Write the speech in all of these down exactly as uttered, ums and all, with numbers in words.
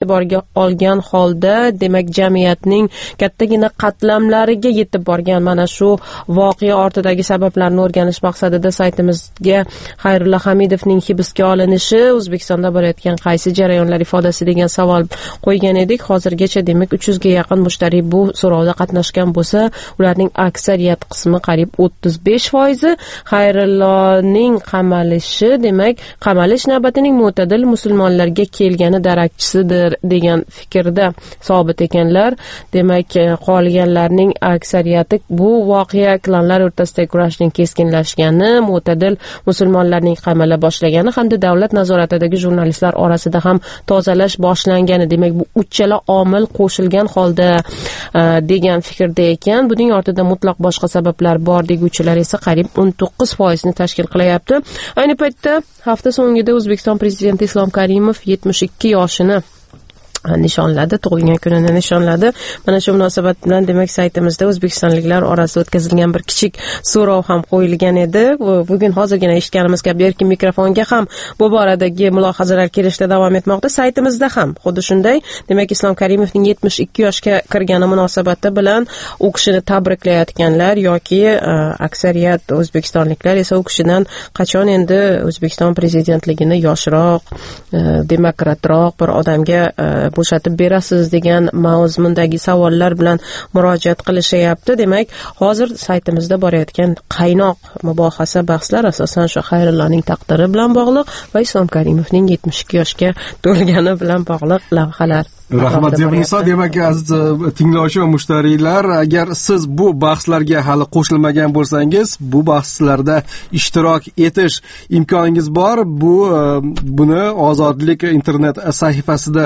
e'tiborga olgan holda, demak, jamiyatning kattagina qatlamlariga yetib borgan mana shu voqea ortidagi sabablarni o'rganish maqsadida saytimizga Xayrulla Hamidovning hibsga olinishi O'zbekistonda bo'layotgan qaysi jarayonlar ifodasi degan savol qo'ygan edik. Hozirgacha demak uch yuzga yaqin mushtariy bu so'rovda qatnashgan bo'lsa, ularning aksariyat qismi qariyb o'ttiz besh foizi Xayrullaning qamalishi, demak, qamalish navbatining mo'tadil musulmonlarga kelgani darakchisidir degan fikrda sobit ekanlar. Demak, qolganlarning aksariyati bu voqea klanlar o'rtasidagi kurashning keskinlashgani, mo'tadil musulmonlarning qamala boshlagani hamda davlat nazoratidagi jurnalistlar orasida ham tozalash boshlangani, demak bu uchala omil qo'shilgan holda degan fikrda ekan. Buning ortida mutlaq boshqa sabablar bor deguvchilar esa qariyb o'n to'qqiz foizni tashkil qilyapti. Ayni paytda hafta so'ngida O'zbekiston prezidenti Islom Karimov yetmish ikki yoshini nishonladi, tug'ilgan kunini nishonladi. Mana shu munosabat bilan demak saytimizda o'zbekistonliklar orasida o'tkazilgan bir kichik so'rov ham qo'yilgan edi. Bugun hozirgina eshitganimiz kabi erkin mikrofonga ham bu boradagi mulohazalar kelishda davom etmoqda. Saytimizda ham xuddi shunday. Demak, Islom Karimovning yetmish ikki yoshga kirgani munosabati bilan u kishini tabriklayotganlar yoki aksariyat o'zbekistonliklar esa u kishidan qachon endi O'zbekiston prezidentligini yoshroq, demokratroq bir odamga bo'shatib berasiz degan mazmundagi savollar bilan murojaat qilishyapti. Demak, hozir saytimizda borayotgan qaynoq mubohasa, bahslar asosan shu Xayrullaning taqdiri bilan bog'liq va Islom Karimovning yetmish ikki yoshga to'lgani bilan bog'liq lavhalar. Rahmat Zebniso. Demak, aziz tinglovchi va mushtariylar, agar siz bu bahslarga hali qo'shilmagan bo'lsangiz, bu bahslarda ishtirok etish imkoningiz bor. Bu buni Ozodlik internet sahifasida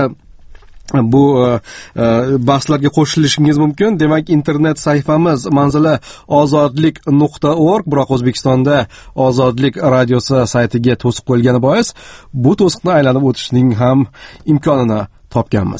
bu bahslarga qo'shilishingiz mumkin. Demak, internet sahifamiz manzili ozodlik nuqta org, biroq O'zbekistonda Ozodlik radiosi saytiga to'siq qo'yilgani bois bu to'siqni aylanib o'tishning ham imkonini topganmiz.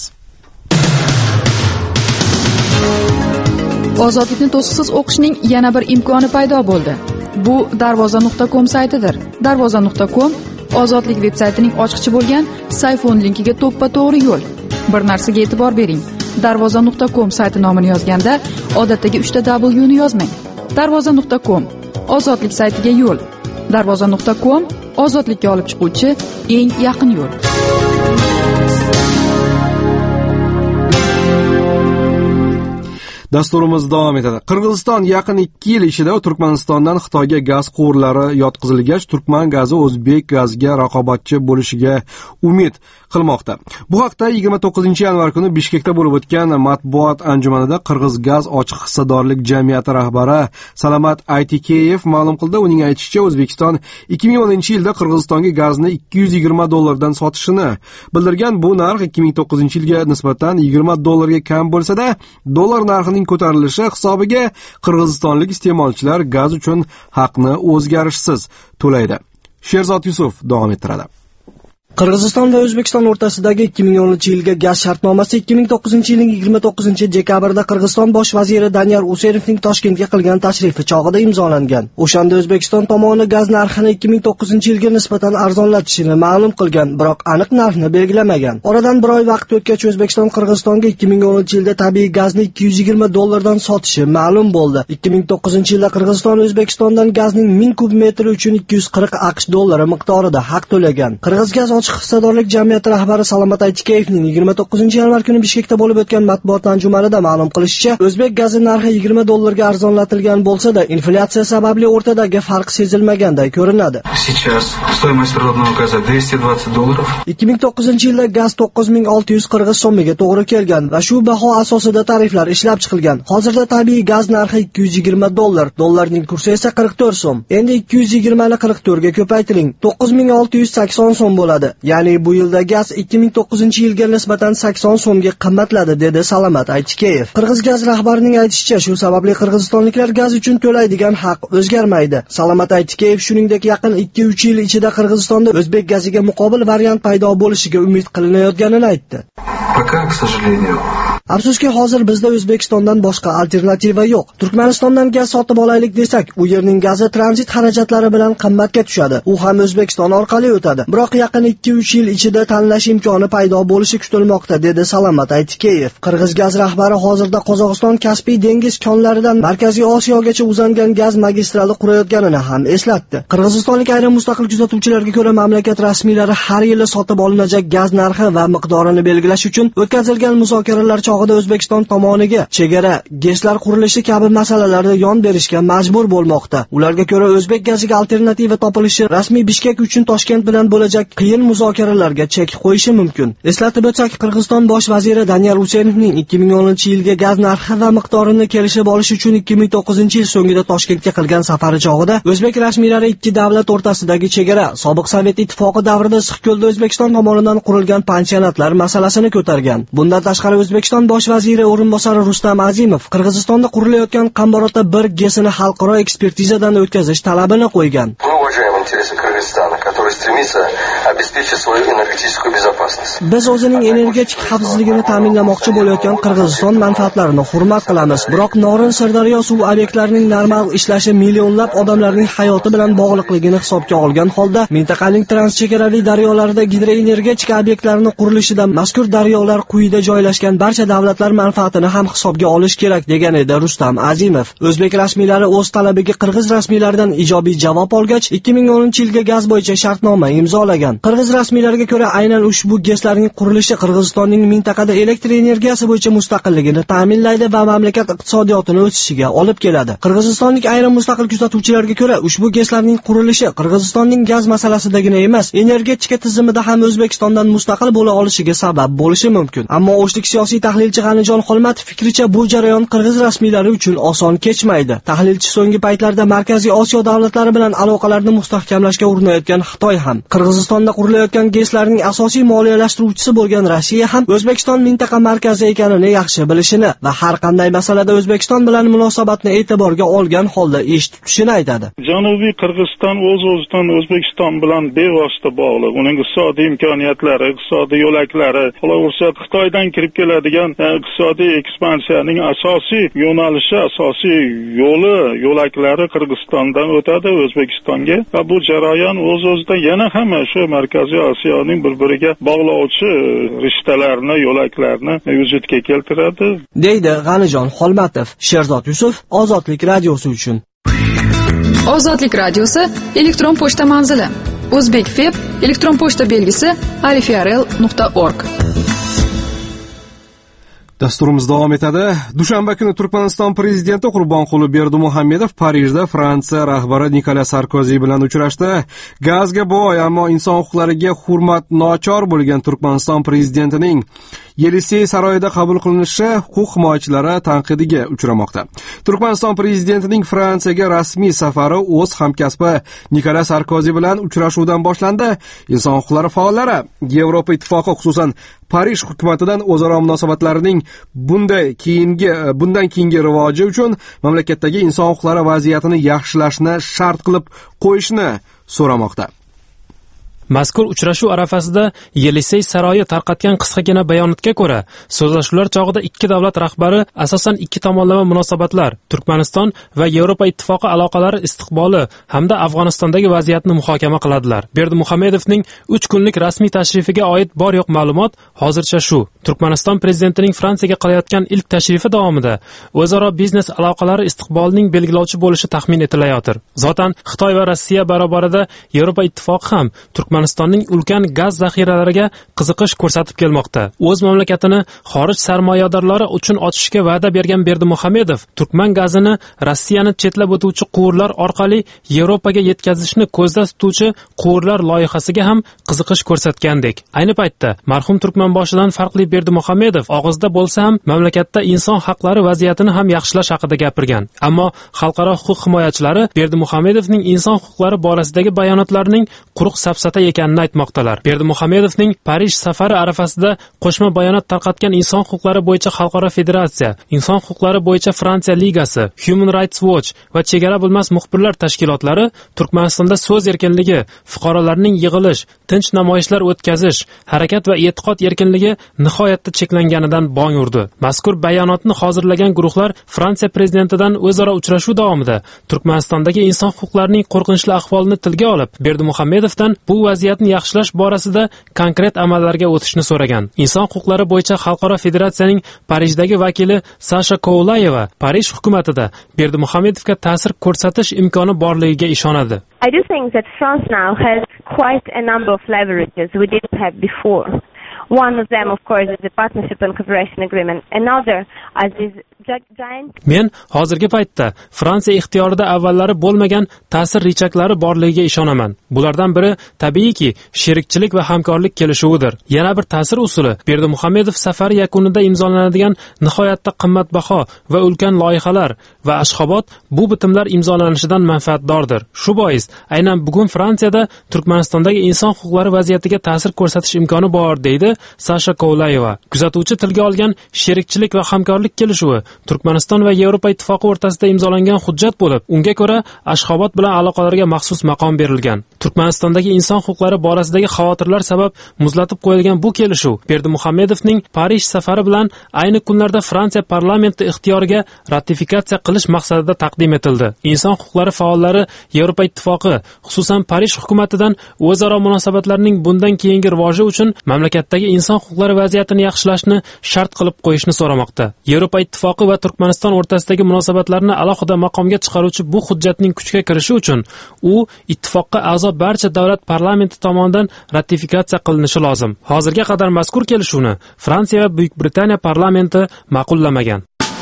Ozodlikni to'siqsiz o'qishning yana bir imkoni paydo bo'ldi. Bu darvoza nuqta com saytidir. darvoza nuqta com Ozodlik veb-saytining ochqichi bo'lgan sayfon linkiga to'ppa-to'g'ri yo'l. Bir narsaga e'tibor bering. darvoza nuqta com sayti nomini yozganda odatdagi uchta W ni yozmang. darvoza nuqta com Ozodlik saytiga yo'l. darvoza nuqta com ozodlikka olib chiquvchi eng yaqin yo'l. Dasturimiz davom etadi. Qirg'iziston yaqin ikki yil ichida Turkmanistondan Xitoyga gaz quvurlari yotqizilgach, Turkman gazi o'zbek gaziga raqobatchi bo'lishiga umid qilmoqda. Bu haqda yigirma to'qqizinchi yanvar kuni Bishkekda bo'lib o'tgan matbuot anjumanida Qirg'iz gaz ochiq hissadorlik jamiyati rahbari Salamat Aytikeyev ma'lum qildi. Uning aytishicha, O'zbekiston ikki ming o'ninchi yilda Qirg'izistonga gazni ikki yuz yigirma dollardan sotishini bildirgan. Bu narx ikki ming to'qqizinchi yilga nisbatan yigirma dollarga kam bo'lsa-da, dollar narxining ko'tarilishi hisobiga qirg'izistonlik iste'molchilar gaz uchun haqni o'zgarishsiz to'laydi. Sherzod Yusuf davom ettiradi. Qirg'iziston va O'zbekiston o'rtasidagi ikki ming o'ninchi yilga gaz shartnomasi ikki ming to'qqizinchi yilning yigirma to'qqizinchi dekabrida Qirg'iziston bosh vaziri Danyar Userovning Toshkentga qilgan tashrifi chog'ida imzolangan. O'shanda O'zbekiston tomoni gaz narxini ikki ming to'qqizinchi yilga nisbatan arzonlatishini ma'lum qilgan, biroq aniq narxni belgilamagan. Oradan bir oy vaqt o'tgach, O'zbekiston Qirg'izistonga ikki ming o'ninchi yilda tabiiy gazni ikki yuz yigirma dollardan sotishi ma'lum bo'ldi. ikki ming to'qqizinchi yilda Qirg'iziston O'zbekistondan gazning ming kub metri uchun ikki yuz qirq aqsh dollari miqdorida haq to'lagan. Qirg'iz gaz hissadorlik jamiyati rahbari Salamat Aytikeyevning yigirma to'qqizinchi yanvar kuni Bishkekda bo'lib o'tgan matbuot anjumanida ma'lum qilishicha, o'zbek gazi narxi yigirma dollarga arzonlatilgan bo'lsa-da, inflyatsiya sababli o'rtadagi farq sezilmaganday ko'rinadi. Сейчас стоимость природного газа двести двадцать долларов. ikki ming to'qqizinchi yilda gaz to'qqiz ming olti yuz qirg'iz so'miga to'g'ri kelgan va shu baho asosida tariflar ishlab chiqilgan. Hozirda tabiiy gaz narxi ikki yuz yigirma dollar, dollarning kursi esa qirq to'rt so'm. Endi ikki yuz yigirma ni qirq to'rt ga ko'paytiring, to'qqiz ming olti yuz sakson so'm bo'ladi. Ya'ni bu yilda gaz ikki ming to'qqizinchi yilga nisbatan sakson so'mga qimmatladi, dedi Salamat Aytikeyev. Qirg'iz gaz rahbarining aytishicha, shu sababli qirg'izistonliklar gaz uchun to'laydigan haq o'zgarmaydi. Salamat Aytikeyev shuningdek yaqin ikki uch yil ichida Qirg'izistonda o'zbek gaziga muqobil variant paydo bo'lishiga umid qilinayotganini aytdi. Пока, к сожалению, Afsuski, hozir bizda O'zbekistondan boshqa alternativa yo'q. Turkmanistondan gaz sotib olaylik desak, u yerning gazi tranzit xarajatlari bilan qimmatga tushadi. U ham O'zbekiston orqali o'tadi. Biroq yaqin ikki uch yil ichida tanlash imkoni paydo bo'lishi kutilmoqda, dedi Salomat Aytikeyev. Qirg'iz gaz rahbari hozirda Qozog'iston Kaspiy dengiz konlaridan Markaziy Osiyogacha uzangan gaz magistrali qurayotganini ham eslatdi. Qirg'izistonlik ayrim mustaqil kuzatuvchilarga ko'ra, mamlakat rasmiylari har yili sotib olinajak gaz narxi va miqdorini belgilash uchun o'tkazilgan muzokaralar chog'ida O'zbekiston tomoniga chegara, GESlar qurilishi kabi masalalarda yon berishga majbur bo'lmoqda. Ularga ko'ra, o'zbek gaziga alternativa topilishi rasmiy Bishkek uchun Toshkent bilan bo'lajak qiyin muzokaralarga chek qo'yishi mumkin. Eslatib o'tsak, Qirg'iziston bosh vaziri Danyar Usenovning ikki ming o'ninchi yilga gaz narxi va miqdorini kelishib olish uchun ikki ming to'qqizinchi yil so'ngida Toshkentga qilgan safari chog'ida o'zbek rasmiylari ikki davlat o'rtasidagi chegara, sobiq Sovet ittifoqi davrida Issiqko'lda O'zbekiston tomonidan qurilgan pansionatlar masalasini ko'targan. Bundan tashqari, O'zbekiston bosh vaziri o'rinbosari Rustam Azimov Qirg'izistonda qurilayotgan Qambarota bir gesini xalqaro ekspertizadan o'tkazish talabini qo'ygan. Biz o'zining energetik xavfsizligini ta'minlamoqchi bo'layotgan Qirg'iziston manfaatlarini hurmat qilamiz. Biroq Norin Sirdaryo suv obyektlarining normal ishlashi millionlab odamlarning hayoti bilan bog'liqligini hisobga olgan holda, mintaqaning transchegarali daryolarida gidroenergetik obyektlarning qurilishida mazkur daryolar quyida joylashgan barcha davlatlar manfaatini ham hisobga olish kerak, degan edi Rustam Azimov. O'zbek rasmiylari o'z talabiga qirg'iz rasmiylaridan ijobiy javob olgach, ikki ming o'ninchi yilga gaz bo'yicha shartnoma imzolagan. Qirg'iz rasmiylariga ko'ra, aynan ushbu GESlarning qurilishi Qirg'izistonning mintaqada elektr energiyasi bo'yicha mustaqilligini ta'minlaydi va mamlakat iqtisodiyotini o'sishiga olib keladi. Qirg'izistonlik ayrim mustaqil kuzatuvchilarga ko'ra, ushbu GESlarning qurilishi Qirg'izistonning gaz masalasidagina emas, energetika tizimida ham O'zbekistondan mustaqil bo'la olishiga sabab bo'lishi mumkin. Ammo o'shlik siyosiy tahlilchi G'anijon Xolmatov fikricha, bu jarayon qirg'iz rasmiylari uchun oson kechmaydi. Tahlilchi so'nggi paytlarda Markaziy Osiyo davlatlari bilan aloqalarni mustahkamlashga urinayotgan Xitoy ham, Qirg'izistonda qurilayotgan GESlarning asosiy moliyalashtiruvchisi bo'lgan Rossiya ham O'zbekiston mintaqa markazi ekanini yaxshi bilishini va har qanday masalada O'zbekiston bilan munosabatni e'tiborga olgan holda ish tutishini aytadi. Janubiy Qirg'iziston o'z-o'zidan O'zbekiston bilan bevosita bog'liq. Uning iqtisodiy imkoniyatlari, iqtisodiy yo'laklari, xulosada Xitoydan kirib keladigan iqtisodiy ekspansiyaning asosiy yo'nalishi, asosiy yo'li, yo'laklari Qirg'izistondan o'tadi O'zbekistonga va bu jarayon o'z-o'zidan yana ham shu Markaziy Osiyoning bir-biriga bog'lovchi rishtalarni, yo'laklarni vujudga keltiradi, deydi G'anijon Xolmatov. Sherzod Yusuf, Ozodlik radiosi uchun. Ozodlik radiosi elektron pochta manzili: O'zbekfeb elektron pochta belgisi alifrl nuqta org. Dasturimiz davom etadi. Dushanba kuni Turkmaniston prezidenti Qurbonquli Berdimuhamedov Parijda Fransiya rahbari Nikolas Sarkozi bilan uchrashdi. Gazga boy, ammo inson huquqlariga hurmat nochor bo'lgan Turkmaniston prezidentining Yelisey saroyida qabul qilinishi huquq himoyachilari tanqidiga uchramoqda. Turkmaniston prezidentining Fransiyaga rasmiy safari o'z hamkasbi Nikolas Sarkozi bilan uchrashuvdan boshlandi. Inson huquqlari faollari Yevropa ittifoqi, xususan Parij hukumatidan o'zaro munosabatlarning bunday keyingi bundan keyingi rivoji uchun mamlakatdagi inson huquqlari vaziyatini yaxshilashni shart qilib qo'yishni so'ramoqda. Mazkur uchrashuv arafasida Yelisey saroyi tarqatgan qisqagina bayonotga ko'ra, so'zlashuvlar chog'ida ikki davlat rahbari asosan ikki tomonlama munosabatlar, Turkmaniston va Yevropa ittifoqi aloqalari istiqboli hamda Afg'onistondagi vaziyatni muhokama qiladilar. Berdimuhamedovning uch kunlik rasmiy tashrifiga oid bor yo'q ma'lumot hozircha shu. Turkmaniston prezidentining Fransiyaga qilayotgan ilk tashrifi davomida o'zaro biznes aloqalari istiqbolining belgilovchi bo'lishi taxmin etilayotir. Zotan Xitoy va Rossiya barobarida Yevropa ittifoqi ham Turkmanistonning ulkan gaz zaxiralariga qiziqish ko'rsatib kelmoqda. O'z mamlakatini xorij sarmoyadorlari uchun ochishga va'da bergan Berdimuhamedov Turkman gazini Rossiyani chetlab o'tuvchi quvurlar orqali Yevropaga yetkazishni ko'zda tutuvchi quvurlar loyihasiga ham qiziqish ko'rsatgandek. Ayni paytda marhum Turkmanboshidan farqli Berdimuhamedov og'izda bo'lsa ham mamlakatda inson haqlari vaziyatini ham yaxshilash haqida gapirgan. Ammo xalqaro huquq himoyachilari Berdimuhamedovning inson huquqlari borasidagi bayonotlarining quruq safsata ekanini aytmoqdalar. Berdimuhamedovning Parij safari arafasida qo'shma bayonot tarqatgan Inson huquqlari bo'yicha xalqaro federatsiya, Inson huquqlari bo'yicha Fransiya ligasi, Human Rights Watch va chegara bilmas muxbirlar tashkilotlari Turkmanistonda so'z erkinligi, fuqarolarning yig'ilish, tinch namoyishlar o'tkazish, harakat va e'tiqod erkinligi nihoyatda cheklanganidan bong urdi. Mazkur bayonotni hozirlagan guruhlar Fransiya prezidentidan o'zaro uchrashuv davomida Turkmanistondagi inson huquqlarining qo'rqinchli ahvolini tilga olib, Berdimuhamedovdan bu vaziyatni yaxshilash borasida konkret amallarga o'tishni so'ragan. Inson huquqlari bo'yicha xalqaro federatsiyaning Parijdagi vakili Sasha Koulayeva Parij hukumatida Berdimuhamedovga ta'sir ko'rsatish imkoni borligiga ishonadi. I do think that France now has quite a number of leverages we didn't have before. One of them, of course, is the partnership and cooperation agreement. Another is this giant... Men hozirgi paytda Fransiya ixtiyorida avvallari bo'lmagan ta'sir richaklari borligiga ishonaman. Bulardan biri tabiiyki sherikchilik va hamkorlik kelishuvidir. Yana bir ta'sir usuli Berdimuhamedov safari yakunida imzolanadigan nihoyatda qimmatbaho va ulkan loyihalar va Ashxobod bu bitimlar imzolanishidan manfaatdordir. Shu bois aynan bugun Fransiyada Turkmanistondagi inson huquqlari vaziyatiga ta'sir ko'rsatish imkoni bor, deydi Sasha Koulayeva. Kuzatuvchi tilga olgan sherikchilik va hamkorlik kelishuvi Turkmaniston va Yevropa ittifoqi o'rtasida imzolangan hujjat bo'lib, unga ko'ra Ashxobod bilan aloqalarga maxsus maqom berilgan. Turkmanistondagi inson huquqlari borasidagi xavotirlar sabab muzlatib qo'yilgan bu kelishuv Berdimuhamedovning Parij safari bilan ayni kunlarda Fransiya parlamenti ixtiyoriga ratifikatsiya qilish maqsadida taqdim etildi. Inson huquqlari faollari Yevropa ittifoqi, xususan Parij hukumatidan o'zaro munosabatlarning bundan keyingi rivoji uchun mamlakatdagi inson huquqlari vaziyatini yaxshilashni shart qilib qo'yishni so'ramoqda. Yevropa ittifoqi va Turkmaniston o'rtasidagi munosabatlarni alohida maqomga chiqaruvchi bu hujjatning kuchga kirishi uchun u ittifoqqa a'zo barcha davlat parlamenti tomonidan ratifikatsiya qilinishi lozim. Hozirga qadar mazkur kelishuvni Fransiya va Buyuk Britaniya parlamenti ma'qullamagan.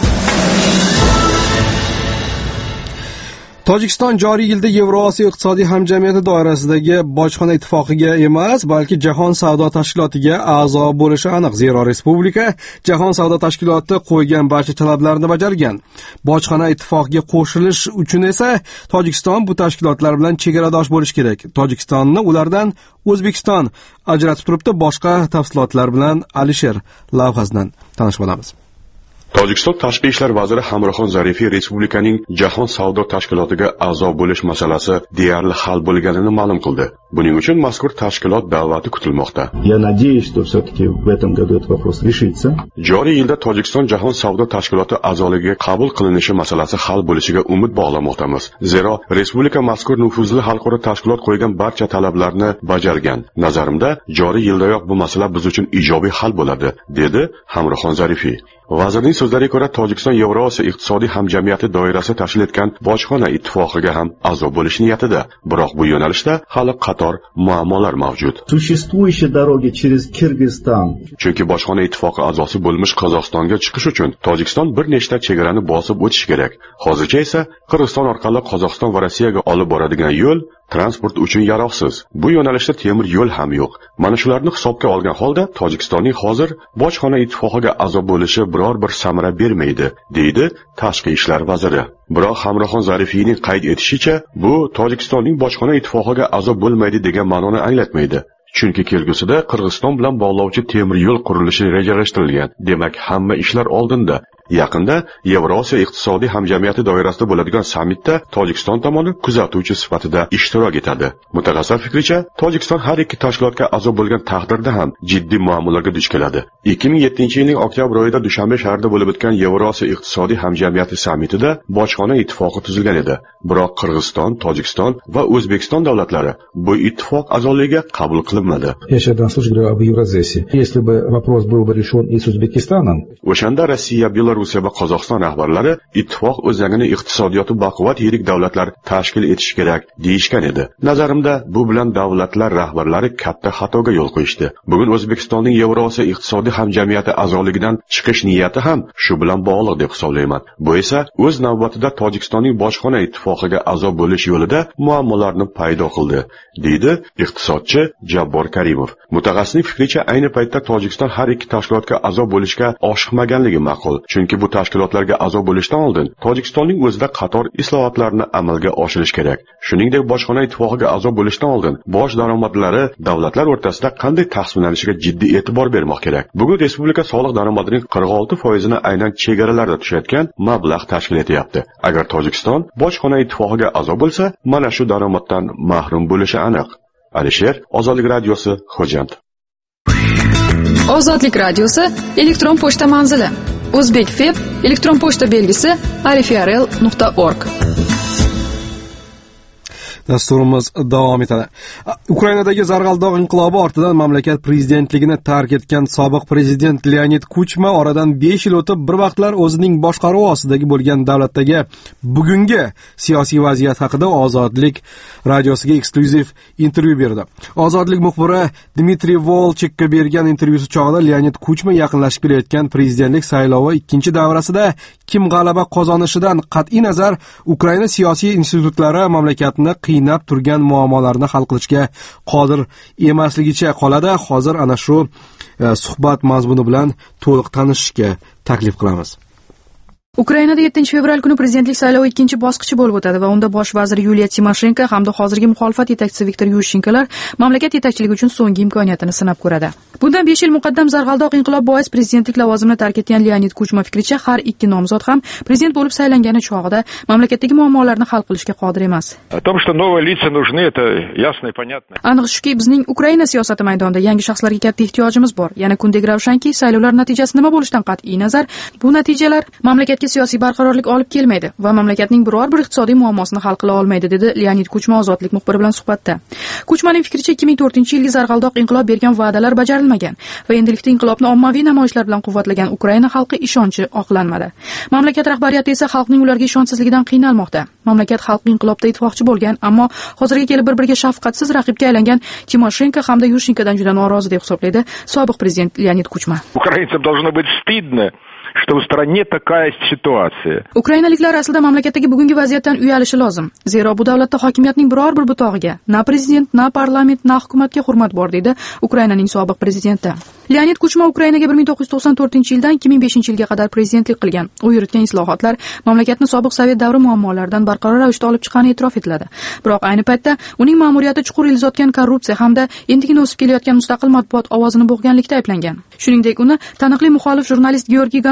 Tojikiston joriy yilda Yevrosiyo iqtisodiy hamjamiyati doirasidagi bojxona ittifoqiga emas, balki Jahon savdo tashkilotiga a'zo bo'lishi aniq. Zero respublika Jahon savdo tashkiloti qo'ygan barcha talablarni bajargan. Bojxona ittifoqiga qo'shilish uchun esa Tojikiston bu tashkilotlar bilan chegaradosh bo'lishi kerak. Tojikistonni ulardan O'zbekiston ajratib turibdi. Boshqa tafsilotlar bilan Alisher lavhasidan tanishib olamiz. Tojikiston tashqi ishlar vaziri Hamroxon Zarifiy respublikaning Jahon savdo tashkilotiga a'zo bo'lish masalasi deyarli hal bo'lganini ma'lum qildi. Buning uchun mazkur tashkilot da'vati kutilmoqda. Я надеюсь, что все-таки в этом году этот вопрос решится. Joriy yilda Tojikiston Jahon savdo tashkiloti a'zoligiga qabul qilinishi masalasi hal bo'lishiga umid bog'lamoqdamiz. Zero respublika mazkur nufuzli xalqaro tashkilot qo'ygan barcha talablarni bajargan. Nazarimda, joriy yildayoq bu masala biz uchun ijobiy hal bo'ladi, dedi Hamroxon Zarifiy. Vazirning so'zlariga ko'ra, Tojikiston Yevrosiyo iqtisodiy hamjamiyati doirasida tashkil etgan bojxona ittifoqiga ham a'zo bo'lish niyatida, biroq bu yo'nalishda hali qator muammolar mavjud. Существующие дороги через Кыргызстан. Chunki bojxona ittifoqi a'zosi bo'lmish Qozog'istonga chiqish uchun Tojikiston bir nechta chegarani bosib o'tishi kerak. Hozircha esa Qirg'iziston orqali Qozog'iston va Rossiyaga olib boradigan yo'l transport uchun yaroqsiz. Bu yo'nalishda temir yo'l ham yo'q. Mana shularni hisobga olgan holda Tojikistonning hozir bojxona ittifoqiga a'zo bo'lishi biror bir samara bermaydi, deydi Tashqi ishlar vaziri. Biroq Hamroxon Zarifiyning qayd etishicha, bu Tojikistonning bojxona ittifoqiga a'zo bo'lmaydi degan ma'noni anglatmaydi. Chunki kelgusida Qirg'iziston bilan bog'lovchi temir yo'l qurilishi rejalashtirilgan. Demak, hamma ishlar oldinda. Yaqinda Yevrosiyo iqtisodiy hamjamiyati doirasida bo'ladigan sammitda Tojikiston tomoni kuzatuvchi sifatida ishtirok etadi. Mutaxassislar fikricha, Tojikiston har ikki tashkilotga a'zo bo'lgan taqdirda ham jiddiy muammolarga duch keladi. ikki ming yettinchi yilning oktyabr oyida Dushanbe shahrida bo'lib o'tgan Yevrosiyo iqtisodiy hamjamiyati sammitida bojxona ittifoqi tuzilgan edi. Biroq Qirg'iziston, Tojikiston va O'zbekiston davlatlari bu ittifoq a'zoligiga qabul qilinmadi. Я сейчас в случае говорю об Евразии. Если бы вопрос был бы решен и с Узбекистаном, o'shanda Rossiya, Belorussiya va Qozog'iston rahbarlari ittifoq o'zlarini iqtisodiyoti baquvvat yirik davlatlar tashkil etish kerak deyishgan edi. Nazarimda, bu bilan davlatlar rahbarlari katta xatoga yo'l qo'yishdi. Bugun O'zbekistonning Yevrosiyo iqtisodiy hamjamiyati a'zoligidan chiqish niyati ham shu bilan bog'liq deb hisoblayman. Bu esa o'z navbatida Tojikistonning bojxona ittifoqiga a'zo bo'lish yo'lida muammolarni paydo qildi, deydi iqtisodchi Jabbor Karimov. Mutaxassisning fikricha, ayni paytda Tojikiston har ikki tashkilotga a'zo bo'lishga oshiqmaganligi ma'qul. Chunki chunki bu tashkilotlarga a'zo bo'lishdan oldin Tojikistonning o'zida qator islohotlarni amalga oshirish kerak. Shuningdek, bojxona ittifoqiga a'zo bo'lishdan oldin boj daromadlari davlatlar o'rtasida qanday taqsimlanishiga jiddiy e'tibor bermoq kerak. Bugun respublika soliq daromadining qirq olti foizini aynan chegaralarda tushayotgan mablag' tashkil etyapti. Agar Tojikiston bojxona ittifoqiga a'zo bo'lsa, mana shu daromaddan mahrum bo'lishi aniq. Alisher, Ozodlik radiosi, Xo'jand. Ozodlik radiosi elektron pochta manzili: O'zbekfeb elektron pochta belgisi arifiarel nuqta org. Dasturimiz davom etadi. Ukrainadagi zarg'aldoq inqilobi ortidan mamlakat prezidentligini tark etgan sobiq prezident Leonid Kuchma oradan besh yil o'tib bir vaqtlar o'zining boshqaruvi ostidagi bo'lgan davlatdagi bugungi siyosiy vaziyat haqida Ozodlik radiosiga eksklyuziv intervyu berdi. Ozodlik muxbiri Dmitriy Volchekka bergan intervyusi chog'ida Leonid Kuchma yaqinlashib kelayotgan prezidentlik saylovi ikkinchi davrasida kim g'alaba qozonishidan qat'iy nazar Ukraina siyosiy institutlari mamlakatni qiynab turgan muammolarni hal qilishga qodir emasligicha qoladi. Hozir ana shu suhbat mazmuni bilan to'liq tanishishga taklif qilamiz. Ukrainada yettinchi fevral kuni prezidentlik saylovi ikkinchi bosqichi bo'lib o'tadi va unda bosh vazir Yuliya Timoshenko hamda hozirgi muxolifat yetakchisi Viktor Yushchenkolar mamlakat yetakchiligi uchun so'nggi imkoniyatini sinab ko'radi. Bundan besh yil muqaddam zarg'aldoq inqilob bois prezidentlik lavozimini tark etgan Leonid Kuchma fikricha, har ikki nomzod ham prezident bo'lib saylangani chog'ida mamlakatdagi muammolarni hal qilishga qodir emas. Aniq shuki, bizning Ukraina siyosati maydonida yangi shaxslarga katta ehtiyojimiz bor. Yana kundek ravshanki, saylovlar natijasi nima bo'lishidan qat'iy nazar, bu natijalar mamlakat siyosiy barqarorlik olib kelmaydi va mamlakatning biror bir iqtisodiy muammosini hal qila olmaydi, dedi Leonid Kuchma Ozodlik muxbiri bilan suhbatda. Kuchmaning fikricha, ikki ming to'rtinchi yilgi zarg'aldoq inqilob bergan va'dalar bajarilmagan va endilikda inqilobni ommaviy namoyishlar bilan quvvatlagan Ukraina xalqi ishonchi oqlanmadi. Mamlakat rahbariyati esa xalqning ularga ishonchsizligidan qiynalmoqda. Mamlakat xalqi inqilobda ittifoqchi bo'lgan, ammo hozirga kelib bir-biriga shafqatsiz raqibga aylangan Timoshenko hamda Yushchenkodan juda norozi deb hisoblaydi sobiq prezident Leonid Kuchma. Ukrainцам должно быть стыдно, что в стране такая ситуация. Ukrainaliklar aslida mamlakatdagi bugungi vaziyatdan uyalishi lozim. Zero bu davlatda hokimiyatning biror bir butog'iga na prezident, na parlament, na hukumatga hurmat bor, deydi Ukrainaning sobiq prezidenti. Leonid Kuchma Ukrainaga bir ming to'qqiz yuz to'qson to'rtinchi yildan ikki ming beshinchi yilga qadar prezidentlik qilgan. U yuritgan islohotlar mamlakatni sobiq sovet davri muammolaridan barqaror ravishda olib chiqqani e'tirof etiladi. Biroq ayni paytda uning ma'muriyati chuqur ilizotgan korrupsiya hamda endigina o'sib kelayotgan mustaqil matbuot ovozini bo'g'ganlikda ayblangan. Shuningdek, uni taniqli muxolif jurnalist Georgiy